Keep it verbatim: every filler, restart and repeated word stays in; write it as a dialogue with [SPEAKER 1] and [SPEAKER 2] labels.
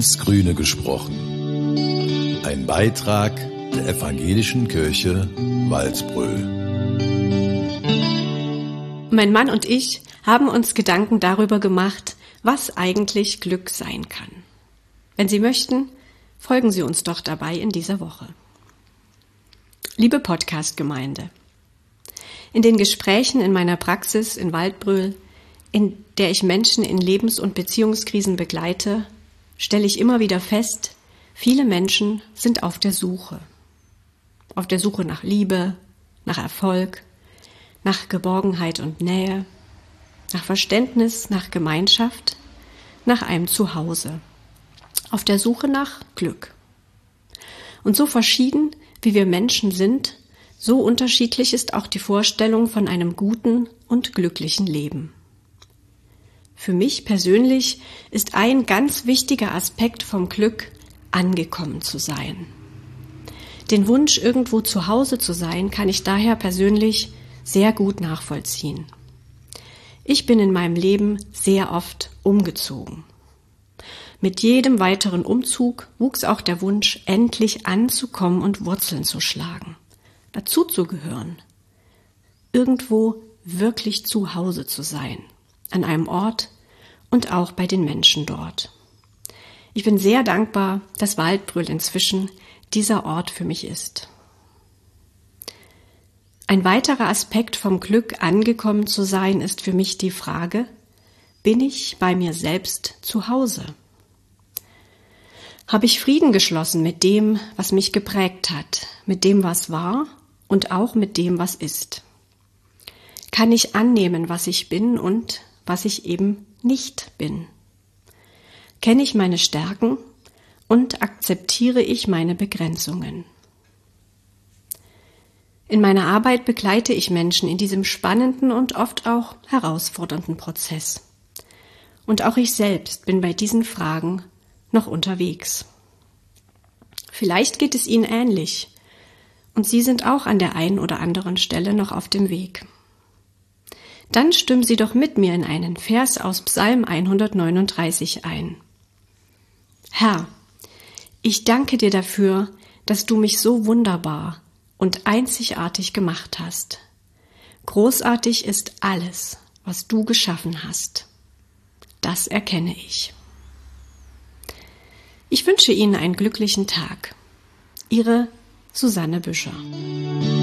[SPEAKER 1] ins Grüne gesprochen. Ein Beitrag der Evangelischen Kirche Waldbröl.
[SPEAKER 2] Mein Mann und ich haben uns Gedanken darüber gemacht, was eigentlich Glück sein kann. Wenn Sie möchten, folgen Sie uns doch dabei in dieser Woche. Liebe Podcast-Gemeinde, in den Gesprächen in meiner Praxis in Waldbröl, in der ich Menschen in Lebens- und Beziehungskrisen begleite, stelle ich immer wieder fest, viele Menschen sind auf der Suche. Auf der Suche nach Liebe, nach Erfolg, nach Geborgenheit und Nähe, nach Verständnis, nach Gemeinschaft, nach einem Zuhause. Auf der Suche nach Glück. Und so verschieden, wie wir Menschen sind, so unterschiedlich ist auch die Vorstellung von einem guten und glücklichen Leben. Für mich persönlich ist ein ganz wichtiger Aspekt vom Glück, angekommen zu sein. Den Wunsch, irgendwo zu Hause zu sein, kann ich daher persönlich sehr gut nachvollziehen. Ich bin in meinem Leben sehr oft umgezogen. Mit jedem weiteren Umzug wuchs auch der Wunsch, endlich anzukommen und Wurzeln zu schlagen, dazuzugehören, irgendwo wirklich zu Hause zu sein, an einem Ort und auch bei den Menschen dort. Ich bin sehr dankbar, dass Waldbröl inzwischen dieser Ort für mich ist. Ein weiterer Aspekt vom Glück, angekommen zu sein, ist für mich die Frage, bin ich bei mir selbst zu Hause? Habe ich Frieden geschlossen mit dem, was mich geprägt hat, mit dem, was war und auch mit dem, was ist? Kann ich annehmen, was ich bin und was ich eben nicht bin? Kenne ich meine Stärken und akzeptiere ich meine Begrenzungen? In meiner Arbeit begleite ich Menschen in diesem spannenden und oft auch herausfordernden Prozess. Und auch ich selbst bin bei diesen Fragen noch unterwegs. Vielleicht geht es Ihnen ähnlich und Sie sind auch an der einen oder anderen Stelle noch auf dem Weg. Dann stimmen Sie doch mit mir in einen Vers aus Psalm hundertneununddreißig ein. Herr, ich danke dir dafür, dass du mich so wunderbar und einzigartig gemacht hast. Großartig ist alles, was du geschaffen hast. Das erkenne ich. Ich wünsche Ihnen einen glücklichen Tag. Ihre Susanne Büscher.